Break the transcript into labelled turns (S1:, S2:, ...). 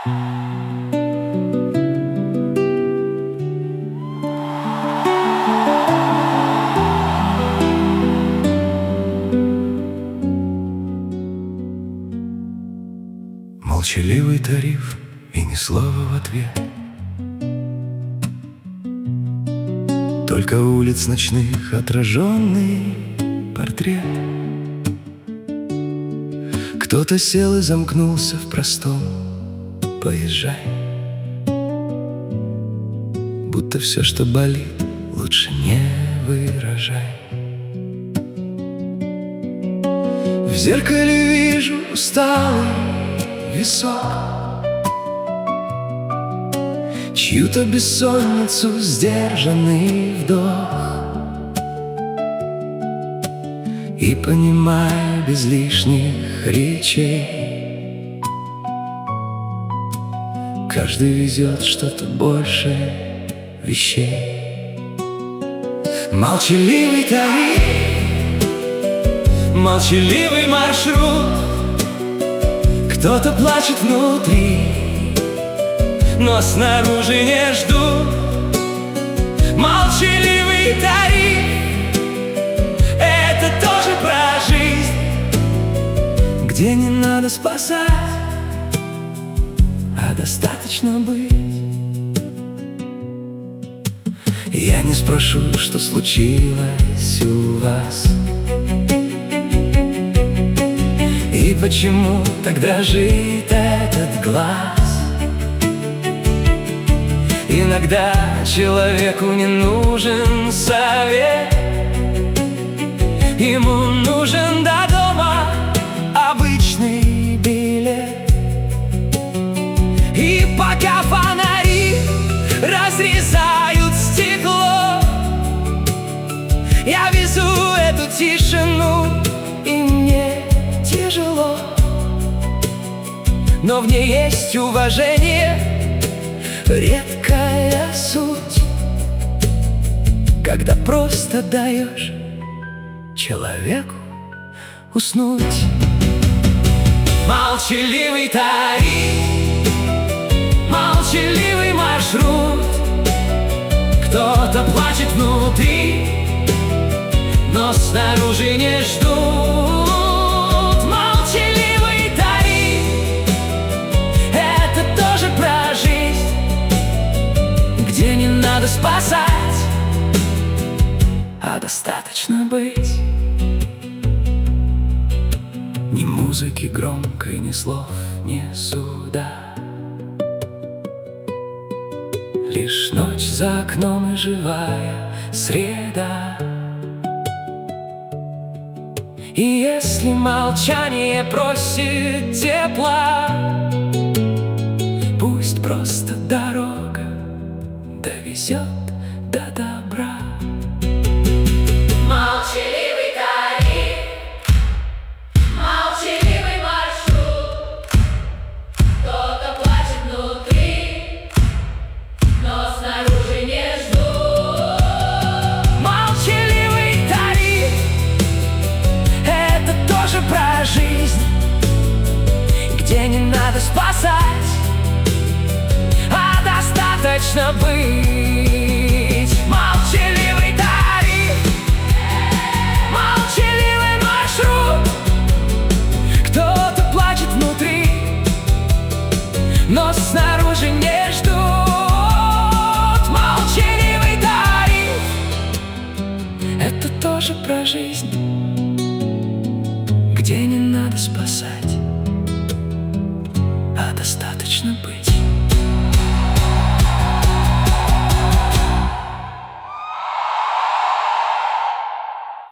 S1: Молчаливый тариф и ни слова в ответ. Только улиц ночных отраженный портрет. Кто-то сел и замкнулся в простом «поезжай». Будто все, что болит, лучше не выражай. В зеркале вижу усталый висок, чью-то бессонницу сдержанный вдох. И понимаю без лишних речей, каждый везет что-то большее вещей. Молчаливый тариф, молчаливый маршрут. Кто-то плачет внутри, но снаружи не ждут. Молчаливый тариф — это тоже про жизнь, где не надо спасать, а достаточно быть. Я не спрошу, что случилось у вас, и почему так дрожит этот глаз. Иногда человеку не нужен совет, ему нужен до дома обычный билет. И пока фонари разрезают стекло, я везу эту тишину, и мне тяжело, но в ней есть уважение, редкая суть, когда просто даешь человеку уснуть. Молчаливый тариф, молчаливый маршрут. Кто-то плачет внутри, но снаружи не ждут. Молчаливый тариф — это тоже про жизнь, где не надо спасать, а достаточно быть. Ни музыки громкой, ни слов, ни суда, лишь ночь за окном и живая среда. И если молчание просит тепла, пусть просто дорога довезет до добра.
S2: Молчаливый тариф, молчаливый маршрут. Кто-то плачет внутри, но снаружи не ждут.
S1: Молчаливый тариф — это тоже про жизнь, где не надо спасать, а достаточно быть. Молчаливый тариф, молчаливый маршрут. Кто-то плачет внутри, но снаружи не ждут. Молчаливый тариф — это тоже про жизнь, где не надо спасать,